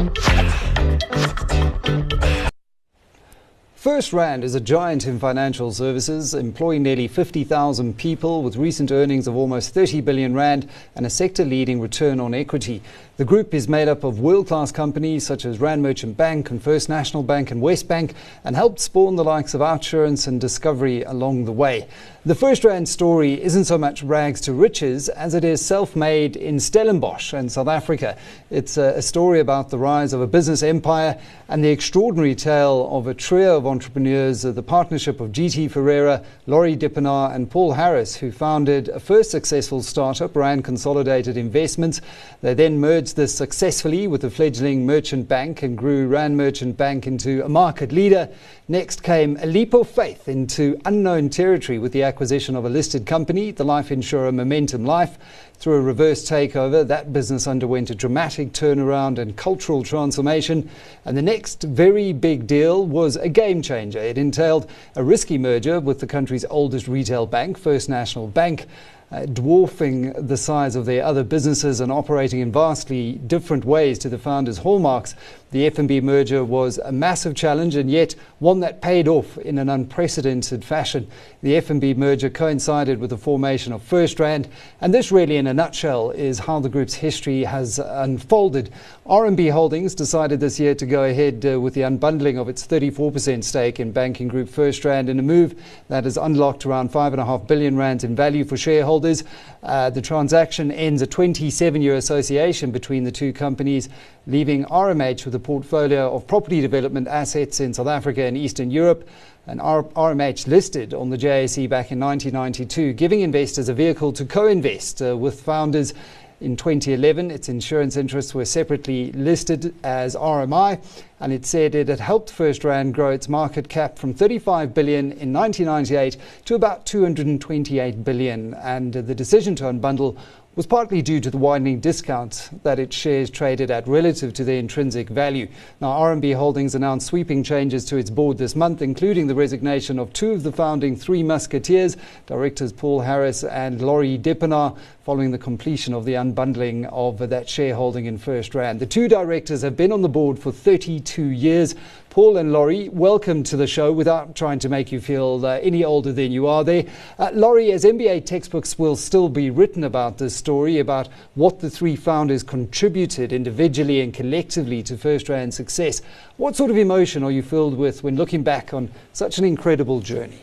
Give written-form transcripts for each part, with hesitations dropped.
FirstRand is a giant in financial services, employing nearly 50,000 people with recent earnings of almost 30 billion rand and a sector-leading return on equity. The group is made up of world-class companies such as Rand Merchant Bank and First National Bank and Westbank, and helped spawn the likes of Outsurance and Discovery along the way. The FirstRand story isn't so much rags to riches as it is self-made in Stellenbosch in South Africa. It's a story about the rise of a business empire and the extraordinary tale of a trio of entrepreneurs, the partnership of G.T. Ferreira, Laurie Dippenaar and Paul Harris, who founded a first successful startup, Rand Consolidated Investments. They then merged this successfully with the fledgling Merchant Bank and grew Rand Merchant Bank into a market leader. Next came a leap of faith into unknown territory with the acquisition of a listed company, the life insurer Momentum Life. Through a reverse takeover, that business underwent a dramatic turnaround and cultural transformation. And the next very big deal was a game changer. It entailed a risky merger with the country's oldest retail bank, First National Bank, dwarfing the size of their other businesses and operating in vastly different ways to the founders' hallmarks. The FNB merger was a massive challenge, and yet one that paid off in an unprecedented fashion. The FNB merger coincided with the formation of FirstRand, and this really in a nutshell is how the group's history has unfolded. RMB Holdings decided this year to go ahead with the unbundling of its 34% stake in banking group FirstRand in a move that has unlocked around 5.5 billion rands in value for shareholders. The transaction ends a 27-year association between the two companies, leaving RMH with a portfolio of property development assets in South Africa and Eastern Europe. And RMH listed on the JSE back in 1992, giving investors a vehicle to co-invest with founders. In 2011, its insurance interests were separately listed as RMI, and it said it had helped FirstRand grow its market cap from 35 billion in 1998 to about 228 billion. And the decision to unbundle was partly due to the widening discount that its shares traded at relative to their intrinsic value. Now, RMB Holdings announced sweeping changes to its board this month, including the resignation of two of the founding three musketeers, directors Paul Harris and Laurie Dippenaar, following the completion of the unbundling of that shareholding in FirstRand. The two directors have been on the board for 32 years. Paul and Laurie, welcome to the show without trying to make you feel any older than you are there. Laurie, as MBA textbooks will still be written about this story, about what the three founders contributed individually and collectively to FirstRand's success. What sort of emotion are you filled with when looking back on such an incredible journey?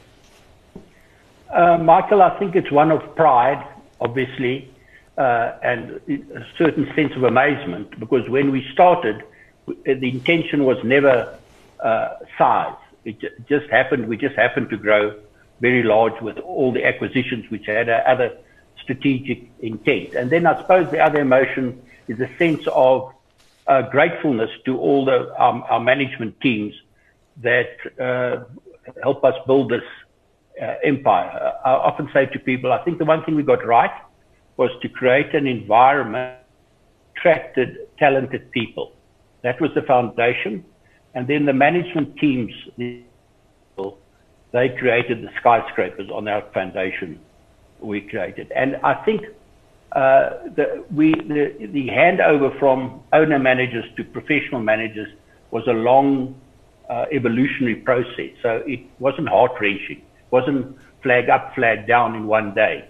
Michael, I think it's one of pride, obviously, and a certain sense of amazement, because when we started, the intention was never size. It just happened. We just happened to grow very large with all the acquisitions which had other strategic intent. And then I suppose the other emotion is a sense of gratefulness to all our management teams that help us build this empire. I often say to people, I think the one thing we got right was to create an environment that attracted talented people. That was the foundation. And then the management teams, they created the skyscrapers on our foundation we created. And I think the handover from owner managers to professional managers was a long evolutionary process. So it wasn't heart-wrenching. It wasn't flag up, flag down in one day.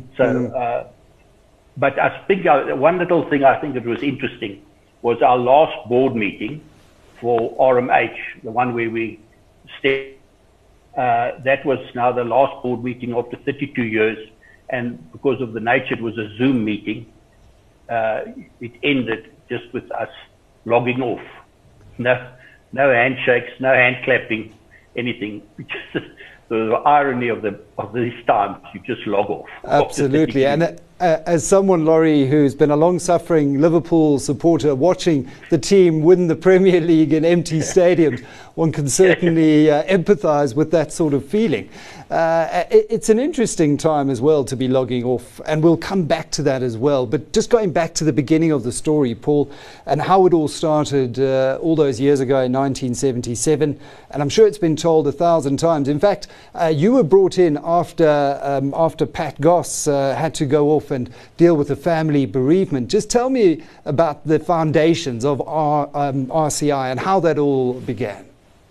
But I think one little thing I think that was interesting was our last board meeting for RMH, the one where we stayed. That was now the last board meeting after 32 years. And because of the nature, it was a Zoom meeting. It ended just with us logging off. No handshakes, no hand clapping, anything. Just the irony of these times, you just log off. Absolutely. And as someone, Laurie, who's been a long-suffering Liverpool supporter, watching the team win the Premier League in empty stadiums, one can certainly empathise with that sort of feeling. It's an interesting time as well to be logging off, and we'll come back to that as well. But just going back to the beginning of the story, Paul, and how it all started all those years ago in 1977, and I'm sure it's been told 1,000 times. In fact, you were brought in after Pat Goss had to go off off and deal with the family bereavement. Just tell me about the foundations of RCI and how that all began.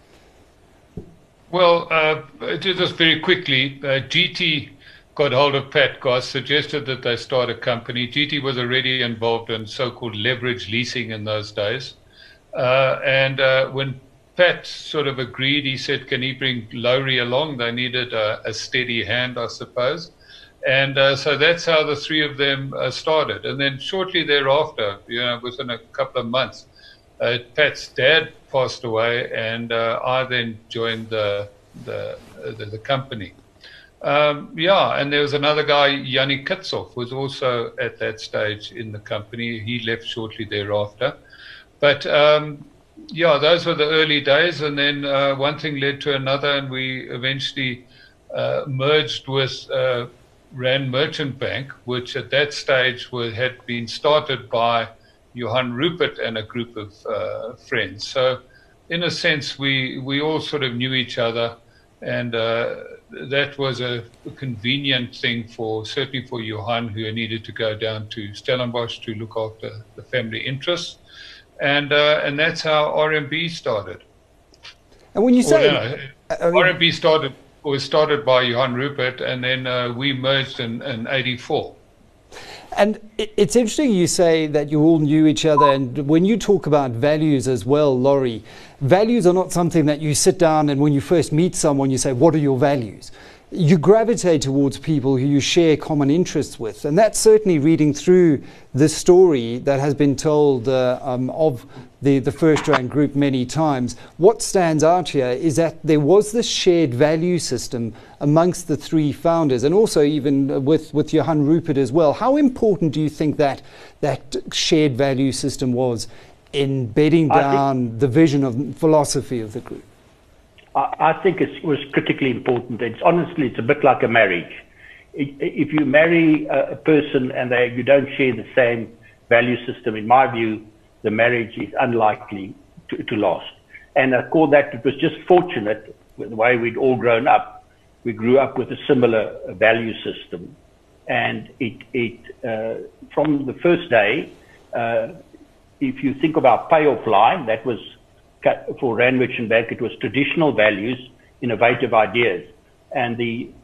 Well, just very quickly, GT got hold of Pat Goss, suggested that they start a company. GT was already involved in so-called leverage leasing in those days. And when Pat sort of agreed, he said, can he bring Lowry along? They needed a steady hand, I suppose. And so that's how the three of them started. And then shortly thereafter, within a couple of months, Pat's dad passed away, and I then joined the company. And there was another guy, Yanni Kitshoff, was also at that stage in the company. He left shortly thereafter. But those were the early days, and then one thing led to another, and we eventually merged with Rand Merchant Bank, which at that stage had been started by Johan Rupert and a group of friends. So in a sense, we all sort of knew each other, and that was a convenient thing certainly for Johan, who needed to go down to Stellenbosch to look after the family interests. And that's how RMB started. And when you say RMB was started by Johan Rupert, and then we merged in 84. And it's interesting you say that you all knew each other, and when you talk about values as well, Laurie, values are not something that you sit down and when you first meet someone you say, what are your values? You gravitate towards people who you share common interests with, and that's certainly reading through the story that has been told of the FirstRand Group many times. What stands out here is that there was this shared value system amongst the three founders, and also even with Johan Rupert as well. How important do you think that shared value system was in bedding down the vision of philosophy of the group? I think it was critically important. Honestly, it's a bit like a marriage. If you marry a person and you don't share the same value system, in my view, the marriage is unlikely to last. And I call that, it was just fortunate with the way we'd all grown up. We grew up with a similar value system. And from the first day, if you think of our payoff line, that was, for Rand Merchant Bank, it was traditional values, innovative ideas. And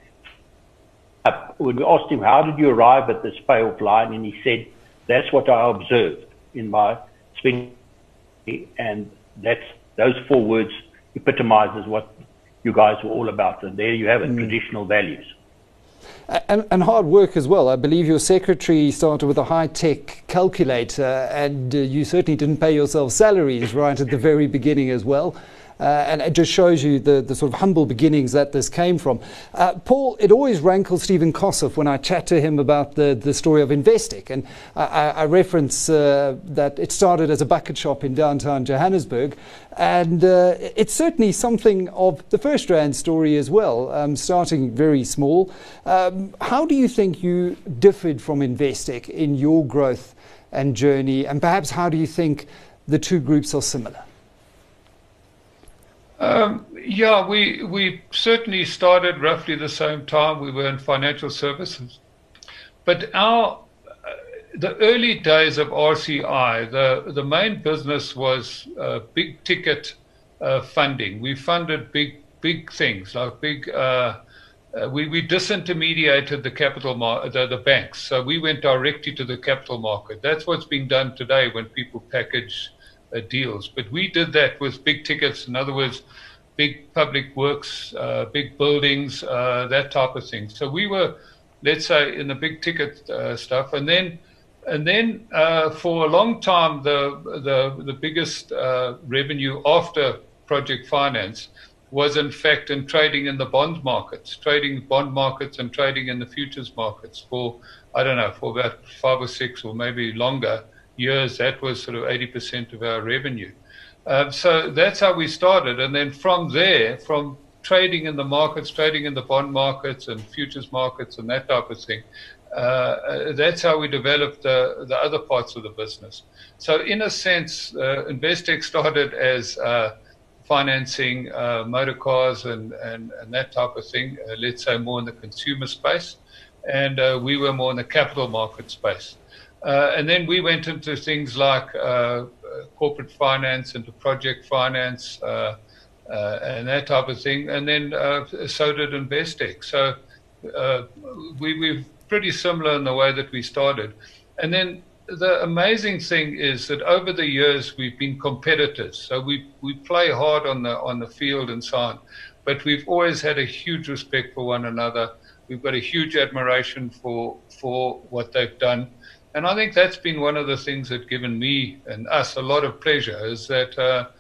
when we asked him, how did you arrive at this payoff line? And he said, that's what I observed in my spending. And those 4 words epitomizes what you guys were all about. And there you have it, traditional values. And hard work as well. I believe your secretary started with a high-tech calculator, and you certainly didn't pay yourself salaries right at the very beginning as well. And it just shows you the sort of humble beginnings that this came from. Paul, it always rankles Stephen Kossoff when I chat to him about the story of Investec. And I reference that it started as a bucket shop in downtown Johannesburg. And it's certainly something of the FirstRand story as well, starting very small. How do you think you differed from Investec in your growth and journey? And perhaps how do you think the two groups are similar? We certainly started roughly the same time. We were in financial services. But the early days of RCI, the main business was big ticket funding. We funded big things, like we disintermediated the capital the banks. So we went directly to the capital market. That's what's being done today when people package deals. But we did that with big tickets, in other words, big public works, big buildings, that type of thing. So we were, let's say, in the big ticket stuff, and then for a long time, the biggest revenue after project finance was in fact in trading in the bond markets, trading bond markets and trading in the futures markets for about 5 or 6 or maybe longer years. That was sort of 80% of our revenue. So that's how we started. And then from there, from trading in the markets, trading in the bond markets and futures markets and that type of thing, that's how we developed the other parts of the business. So in a sense, Investec started as financing motor cars and that type of thing, let's say more in the consumer space. and we were more in the capital market space. And then we went into things like corporate finance, into project finance, and that type of thing. And then so did Investec. So we're pretty similar in the way that we started. And then the amazing thing is that over the years we've been competitors. So we play hard on the field and so on, but we've always had a huge respect for one another. We've got a huge admiration for what they've done. And I think that's been one of the things that given me and us a lot of pleasure, is that,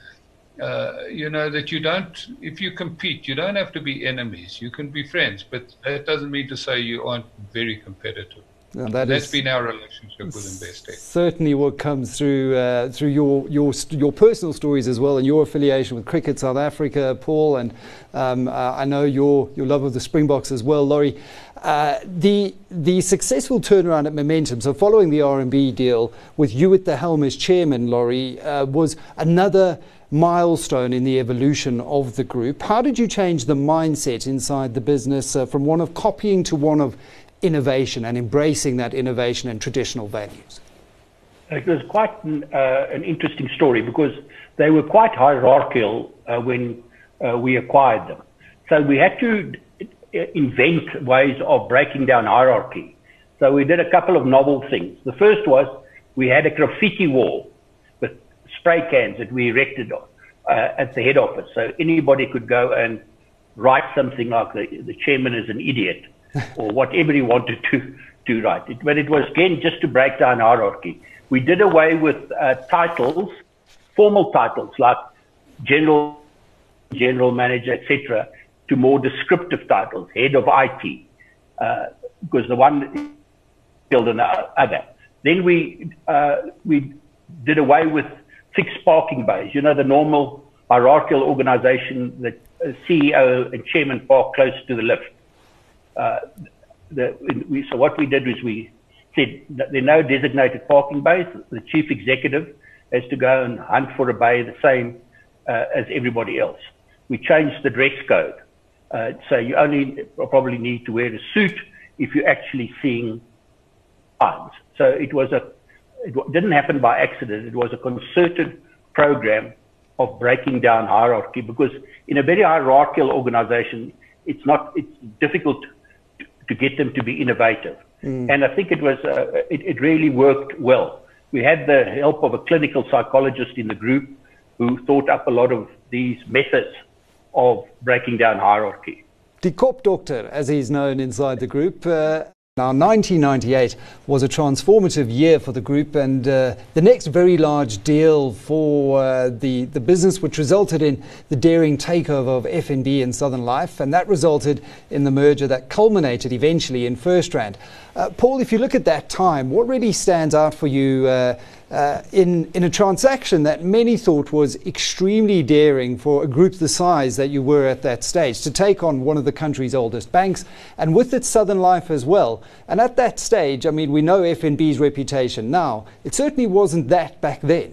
that you don't, if you compete, you don't have to be enemies. You can be friends, but that doesn't mean to say you aren't very competitive. And that's been our relationship with Investec. Certainly what comes through your personal stories as well, and your affiliation with Cricket South Africa, Paul, and I know your love of the Springboks as well, Laurie. The successful turnaround at Momentum, so following the RMB deal with you at the helm as chairman, Laurie, was another milestone in the evolution of the group. How did you change the mindset inside the business from one of copying to one of innovation and embracing that innovation and traditional values? It was quite an interesting story, because they were quite hierarchical when we acquired them. So we had to invent ways of breaking down hierarchy. So we did a couple of novel things. The first was we had a graffiti wall with spray cans that we erected at the head office. So anybody could go and write something like the chairman is an idiot, or whatever he wanted to write. But it was, again, just to break down hierarchy. We did away with titles, formal titles like general manager, etc., to more descriptive titles, head of IT, because the one killed another. Then we did away with fixed parking bays. You know, the normal hierarchical organization that CEO and chairman park close to the lift. So what we did was we said that there are no designated parking bays. The chief executive has to go and hunt for a bay the same as everybody else. We changed the dress code. So you only probably need to wear a suit if you're actually seeing clients. So it didn't happen by accident. It was a concerted program of breaking down hierarchy, because in a very hierarchical organization, it's difficult to get them to be innovative. And I think it really worked well. We had the help of a clinical psychologist in the group who thought up a lot of these methods of breaking down hierarchy. Die Kopdokter, as he's known inside the group. Now, 1998 was a transformative year for the group, and the next very large deal for the business, which resulted in the daring takeover of FNB and Southern Life, and that resulted in the merger that culminated eventually in FirstRand. Paul, if you look at that time, what really stands out for you in a transaction that many thought was extremely daring for a group the size that you were at that stage, to take on one of the country's oldest banks, and with it Southern Life as well? And at that stage, I mean, we know FNB's reputation now. It certainly wasn't that back then.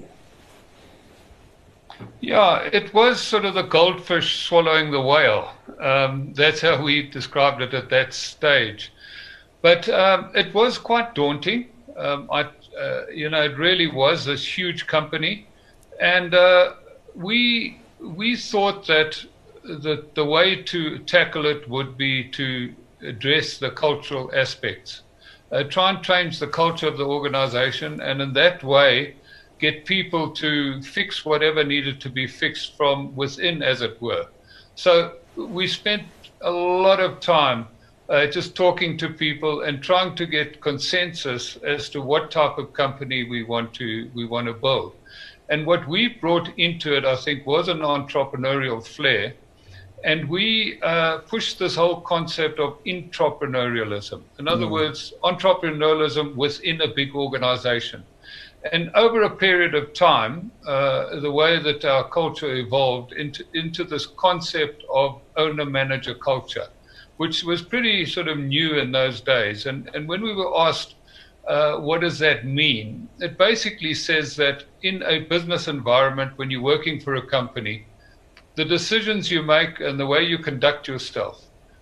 Yeah, it was sort of the goldfish swallowing the whale. That's how we described it at that stage. But it was quite daunting. It really was this huge company, and we thought that the way to tackle it would be to address the cultural aspects, try and change the culture of the organization, and in that way get people to fix whatever needed to be fixed from within, as it were. So we spent a lot of time just talking to people and trying to get consensus as to what type of company we want to build. And what we brought into it, I think, was an entrepreneurial flair. And we pushed this whole concept of intrapreneurialism. In other words, entrepreneurialism within a big organization. And over a period of time, the way that our culture evolved into this concept of owner-manager culture, which was pretty sort of new in those days. And when we were asked, what does that mean? It basically says that in a business environment, when you're working for a company, the decisions you make and the way you conduct yourself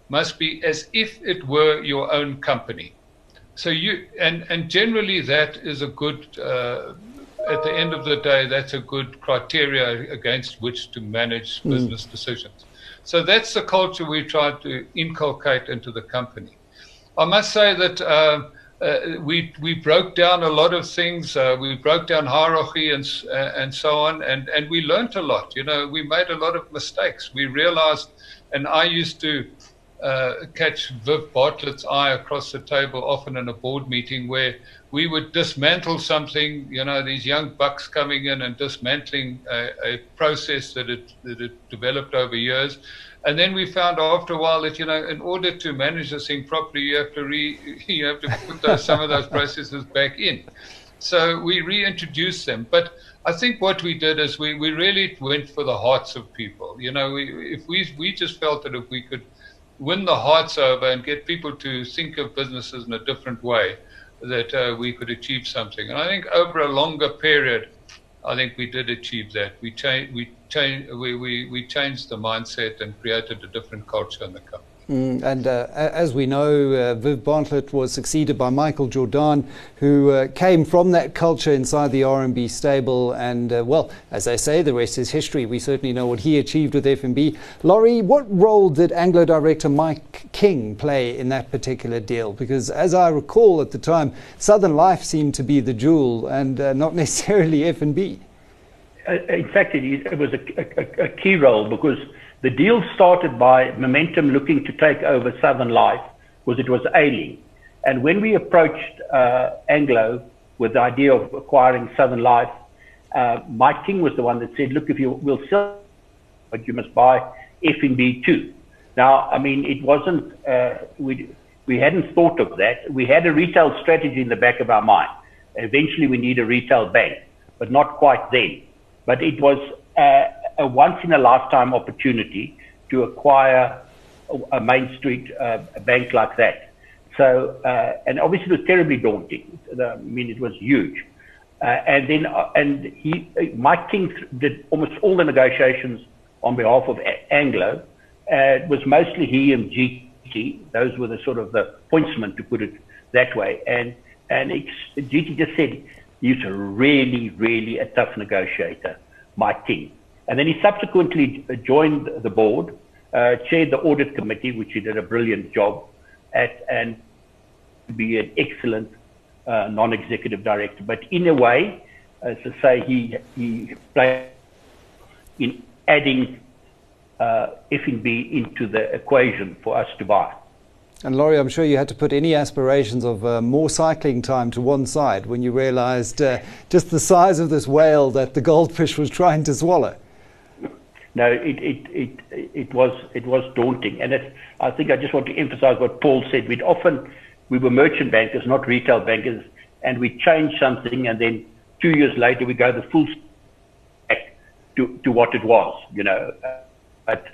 must be as if it were your own company. So and generally that is a good, at the end of the day, that's a good criteria against which to manage business decisions. So that's the culture we tried to inculcate into the company. I must say that we broke down a lot of things. We broke down hierarchy and so on, and we learned a lot. We made a lot of mistakes. We realized, and I used to catch Viv Bartlett's eye across the table often in a board meeting where we would dismantle something, these young bucks coming in and dismantling a process that had developed over years. And then we found after a while that, in order to manage this thing properly, you have to put some of those processes back in. So we reintroduced them. But I think what we did is we really went for the hearts of people. We just felt that if we could win the hearts over and get people to think of businesses in a different way, that we could achieve something. And I think over a longer period, I think we did achieve that. We changed the mindset and created a different culture in the company. As we know, Viv Bartlett was succeeded by Michael Jordan, who came from that culture inside the RMB stable. And, well, as I say, the rest is history. We certainly know what he achieved with FNB. Laurie, what role did Anglo director Mike King play in that particular deal? Because as I recall at the time, Southern Life seemed to be the jewel and not necessarily FNB. In fact, it was a key role, because the deal started by Momentum looking to take over Southern Life because it was ailing. And when we approached Anglo with the idea of acquiring Southern Life, Mike King was the one that said, look, if you will sell, but you must buy FNB too. Now, I mean, it wasn't, we hadn't thought of that. We had a retail strategy in the back of our mind. Eventually we need a retail bank, but not quite then. But it was a once-in-a-lifetime opportunity to acquire a Main Street bank like that. So, and obviously it was terribly daunting. I mean, it was huge. Mike King did almost all the negotiations on behalf of Anglo. It was mostly he and GT. Those were the sort of the pointsmen, to put it that way. And GT just said, he's really, really a tough negotiator, Mike King. And then he subsequently joined the board, chaired the audit committee, which he did a brilliant job at, and be an excellent non-executive director. But in a way, as I say, he played in adding FNB into the equation for us to buy. And Laurie, I'm sure you had to put any aspirations of more cycling time to one side when you realized just the size of this whale that the goldfish was trying to swallow. No, it was daunting. And I think I just want to emphasize what Paul said. We were merchant bankers, not retail bankers, and we changed something, and then 2 years later we go the full back to what it was, But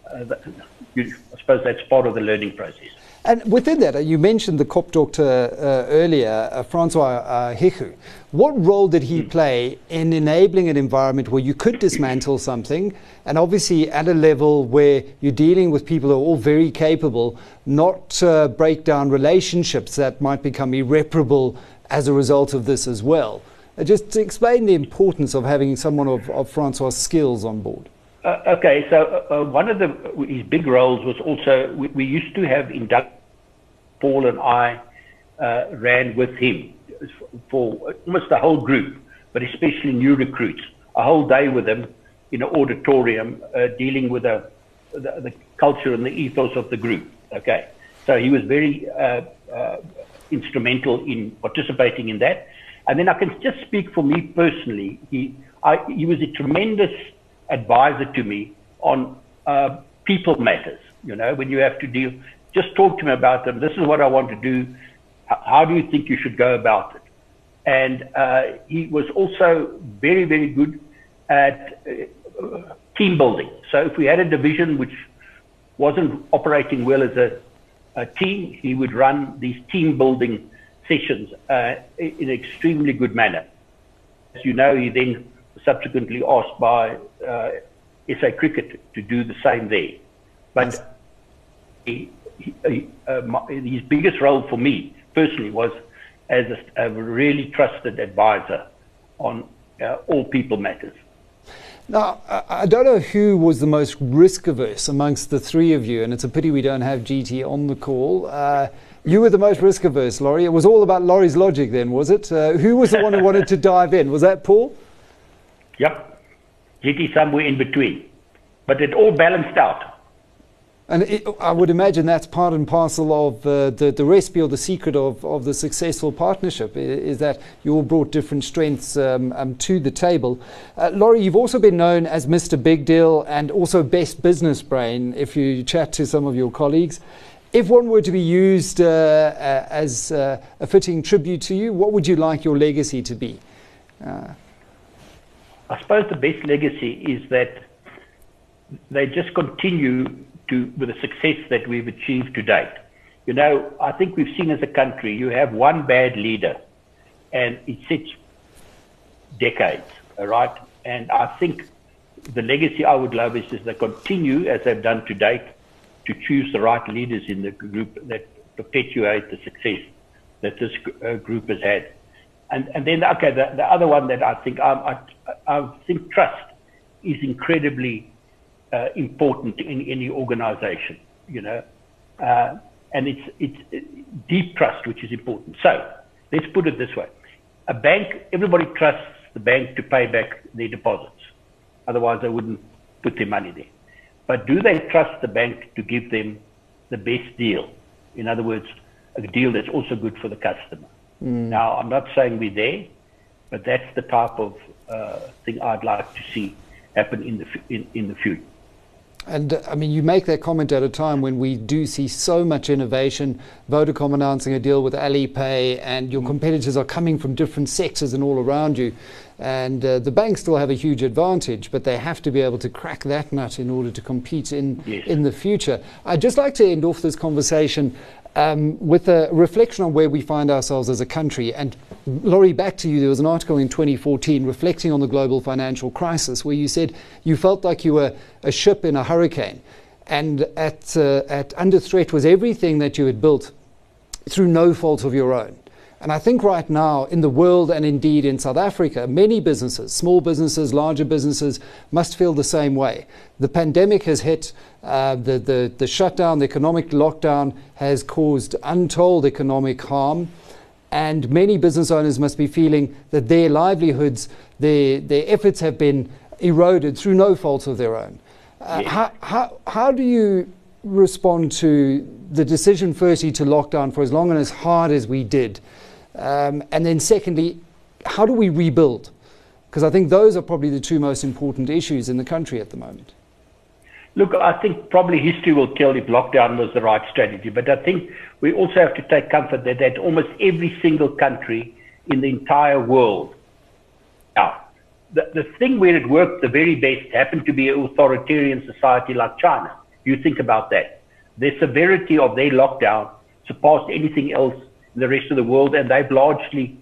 I suppose that's part of the learning process. And within that, you mentioned the Kopdokter earlier, Francois Hichu. What role did he play in enabling an environment where you could dismantle something, and obviously at a level where you're dealing with people who are all very capable, not break down relationships that might become irreparable as a result of this as well? Just to explain the importance of having someone of Francois' skills on board. Okay, so one of his big roles was also, we used to have Paul and I ran with him for almost the whole group, but especially new recruits, a whole day with them in an auditorium, dealing with the culture and the ethos of the group. Okay, so he was very instrumental in participating in that. And then I can just speak for me personally. He was a tremendous advisor to me on people matters. When you have to deal, just talk to me about them. This is what I want to do. How do you think you should go about it? And he was also very, very good at team building. So if we had a division which wasn't operating well as a team, he would run these team building sessions in an extremely good manner. As you know, he then subsequently asked by SA Cricket to do the same there. But his biggest role for me personally was as a really trusted advisor on all people matters. Now, I don't know who was the most risk averse amongst the three of you, and it's a pity we don't have GT on the call. You were the most risk averse, Laurie. It was all about Laurie's logic then, was it? Who was the one who wanted to dive in? Was that Paul? Yep. GT somewhere in between. But it all balanced out. And I would imagine that's part and parcel of the recipe or the secret of the successful partnership, is that you all brought different strengths to the table. Laurie, you've also been known as Mr. Big Deal and also Best Business Brain, if you chat to some of your colleagues. If one were to be used as a fitting tribute to you, what would you like your legacy to be? I suppose the best legacy is that they just continue with the success that we've achieved to date. You know, I think we've seen as a country, you have one bad leader and it sets decades, all right? And I think the legacy I would love is they continue, as they've done to date, to choose the right leaders in the group that perpetuate the success that this group has had. And then, okay, the other one that I think trust is incredibly important in any organization, you know, and it's deep trust which is important. So let's put it this way: a bank, everybody trusts the bank to pay back their deposits, otherwise they wouldn't put their money there. But do they trust the bank to give them the best deal? In other words, a deal that's also good for the customer. Now, I'm not saying we're there, but that's the type of thing I'd like to see happen in the future. And I mean, you make that comment at a time when we do see so much innovation, Vodacom announcing a deal with Alipay, and your competitors are coming from different sectors and all around you. And the banks still have a huge advantage, but they have to be able to crack that nut in order to compete in the future. I'd just like to end off this conversation with a reflection on where we find ourselves as a country. And Laurie, back to you, there was an article in 2014 reflecting on the global financial crisis where you said you felt like you were a ship in a hurricane, and at under threat was everything that you had built through no fault of your own. And I think right now in the world, and indeed in South Africa, many businesses, small businesses, larger businesses, must feel the same way. The pandemic has hit, the shutdown, the economic lockdown has caused untold economic harm, and many business owners must be feeling that their livelihoods, their efforts have been eroded through no fault of their own. How do you respond to the decision, firstly, to lock down for as long and as hard as we did? And then secondly, how do we rebuild? Because I think those are probably the two most important issues in the country at the moment. Look, I think probably history will tell if lockdown was the right strategy. But I think we also have to take comfort that almost every single country in the entire world. Now, the thing where it worked the very best happened to be an authoritarian society like China. You think about that. The severity of their lockdown surpassed anything else in the rest of the world, and they've largely,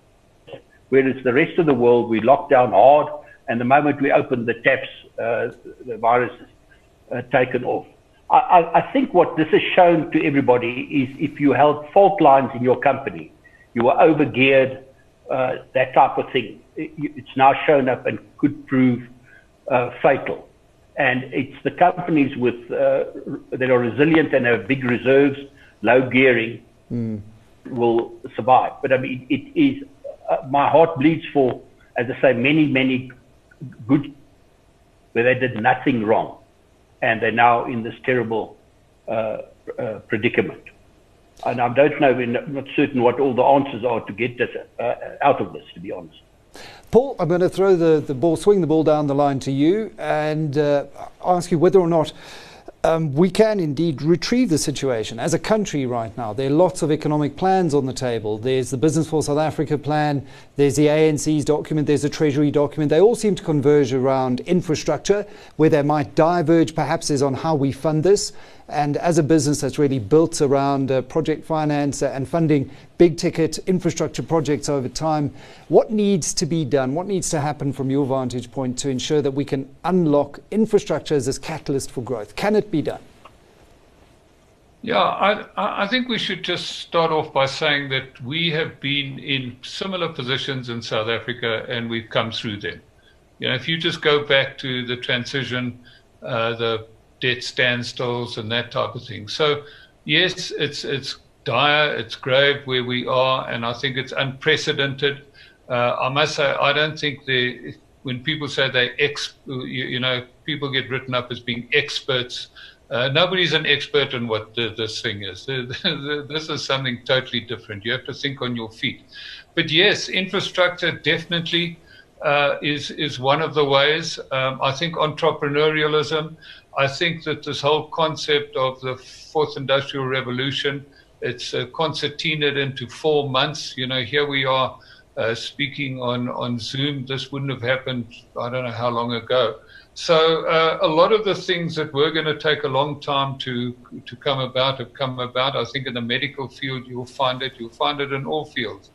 whereas the rest of the world, we locked down hard, and the moment we opened the taps, the virus is taken off. I think what this has shown to everybody is if you held fault lines in your company, you were overgeared, that type of thing, it's now shown up and could prove fatal. And it's the companies with that are resilient and have big reserves, low gearing, will survive. But I mean, it is my heart bleeds for, as I say, many good where they did nothing wrong, and they're now in this terrible predicament. And I don't know, I'm not certain what all the answers are to get this out of this, to be honest. Paul, I'm going to throw the ball, swing the ball down the line to you, and ask you whether or not we can indeed retrieve the situation as a country right now. There are lots of economic plans on the table. There's the Business for South Africa plan, there's the ANC's document, there's the Treasury document. They all seem to converge around infrastructure. Where they might diverge perhaps is on how we fund this. And as a business that's really built around project finance and funding big ticket infrastructure projects over time, what needs to be done? What needs to happen from your vantage point to ensure that we can unlock infrastructure as this catalyst for growth? Can it be done? Yeah, I think we should just start off by saying that we have been in similar positions in South Africa and we've come through them. If you just go back to the transition, the debt standstills and that type of thing. So, yes, it's dire, it's grave where we are, and I think it's unprecedented. I must say, I don't think when people say people get written up as being experts. Nobody's an expert in what this thing is. This is something totally different. You have to think on your feet. But yes, infrastructure definitely is one of the ways. I think entrepreneurialism. I think that this whole concept of the fourth industrial revolution, it's concertinaed into 4 months. Here we are speaking on Zoom. This wouldn't have happened, I don't know how long ago. So a lot of the things that were going to take a long time to come about have come about. I think in the medical field you'll find it. You'll find it in all fields.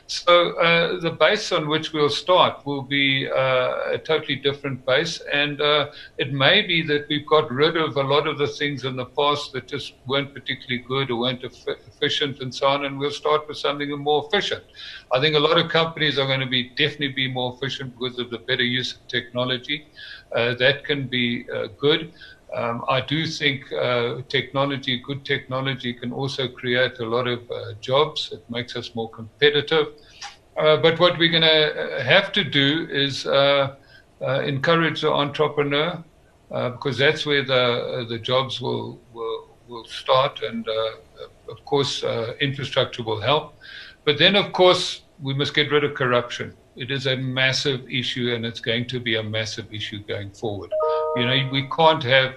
So the base on which we'll start will be a totally different base, and it may be that we've got rid of a lot of the things in the past that just weren't particularly good or weren't efficient and so on, and we'll start with something more efficient. I think a lot of companies are going to definitely be more efficient because of the better use of technology. That can be good. I do think good technology can also create a lot of jobs. It makes us more competitive. But what we're going to have to do is encourage the entrepreneur, because that's where the jobs will start. And, of course, infrastructure will help. But then, of course, we must get rid of corruption. It is a massive issue, and it's going to be a massive issue going forward. We can't have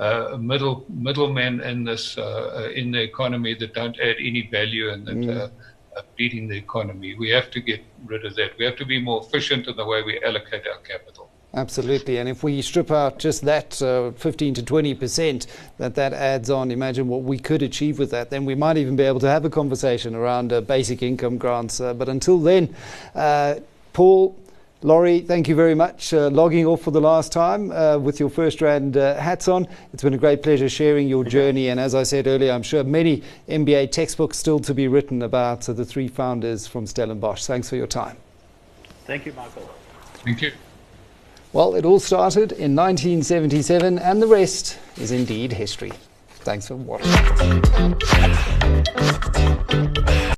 middlemen in the economy that don't add any value and that are bleeding the economy. We have to get rid of that. We have to be more efficient in the way we allocate our capital. Absolutely, and if we strip out just that 15 to 20% that adds on, imagine what we could achieve with that. Then we might even be able to have a conversation around basic income grants. But until then, Paul, Laurie, thank you very much. Logging off for the last time with your First Rand hats on. It's been a great pleasure sharing your journey. And as I said earlier, I'm sure many MBA textbooks still to be written about the three founders from Stellenbosch. Thanks for your time. Thank you, Michael. Thank you. Well, it all started in 1977, and the rest is indeed history. Thanks for watching.